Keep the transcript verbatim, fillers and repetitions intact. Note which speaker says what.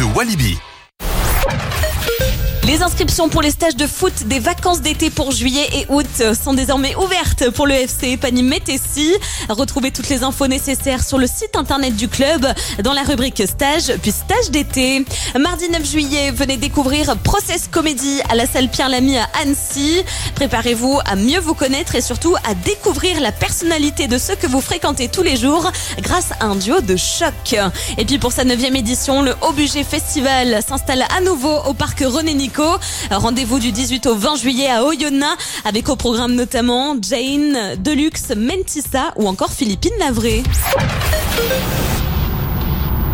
Speaker 1: de Walibi.
Speaker 2: Les inscriptions pour les stages de foot des vacances d'été pour juillet et août sont désormais ouvertes pour le F C Panimes-Métessy. Retrouvez toutes les infos nécessaires sur le site internet du club dans la rubrique stage puis stage d'été. Mardi neuf juillet, venez découvrir Process Comédie à la salle Pierre Lamy à Annecy. Préparez-vous à mieux vous connaître et surtout à découvrir la personnalité de ceux que vous fréquentez tous les jours grâce à un duo de choc. Et puis pour sa neuvième édition, le Haut Budget Festival s'installe à nouveau au parc René Nico. Rendez-vous du dix-huit au vingt juillet à Oyonnax avec au programme notamment Jane, Deluxe, Mentissa ou encore Philippine Lavré.